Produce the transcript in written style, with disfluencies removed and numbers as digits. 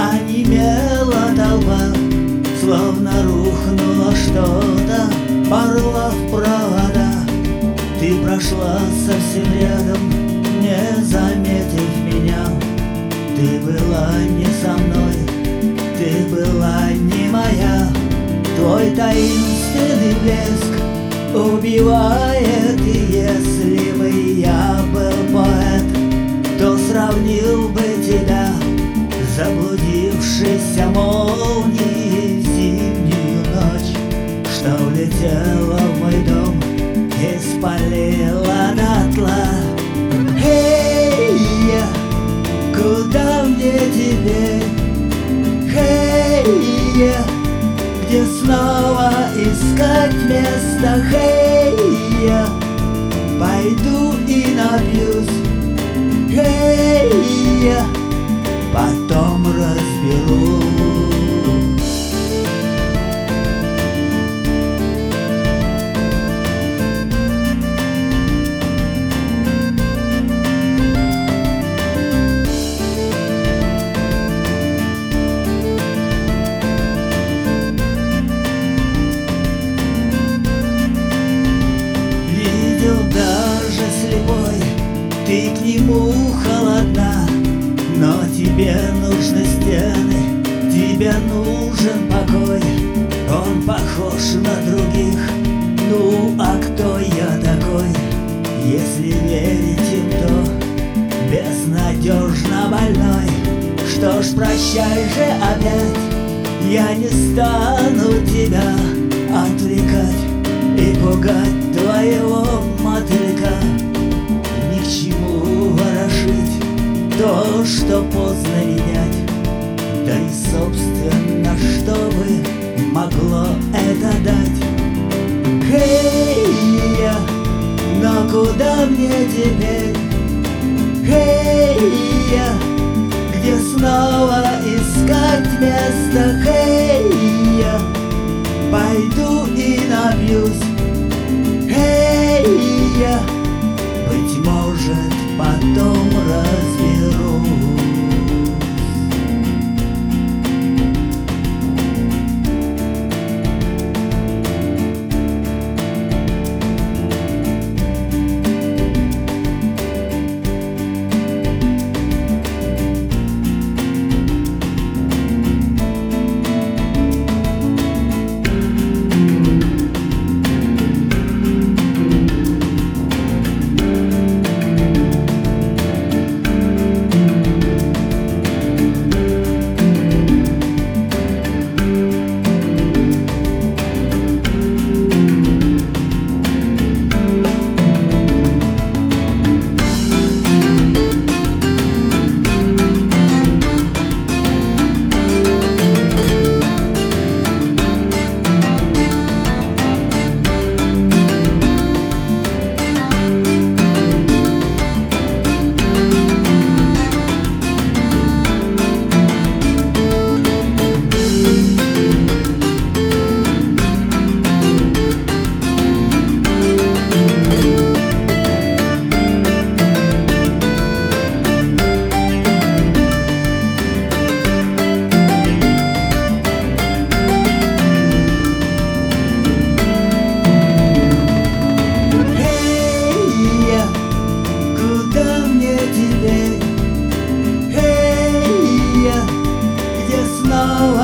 онемела толпа, словно рухнуло что-то, порвав провода. Ты прошла совсем рядом, не заметив меня. Ты была не со мной, ты была не моя. Твой таинственный блеск убивает, и если бы я был поэт, то сравнил бы тебя с заблудившейся молнией в зимнюю ночь, что влетела в мой дом и спалила дотла. Эй, куда мне теперь? Эй, где снова искать место? Эй, пойду и напьюсь. Эй, потом разберусь. Даже слепой, ты к нему холодна, но тебе нужны стены, тебе нужен покой. Он похож на других, ну а кто я такой? Если верить им, то безнадежно больной. Что ж, прощай же опять, я не стану тебя отвлекать и пугать твоего мотылька. Ни к чему ворошить то, что поздно менять. Да и собственно, что бы могло это дать? Эй, но куда мне теперь? Эй, где снова искать место? Эй, пойду и напьюсь. Эй, быть может, потом разберусь. Эй, где снова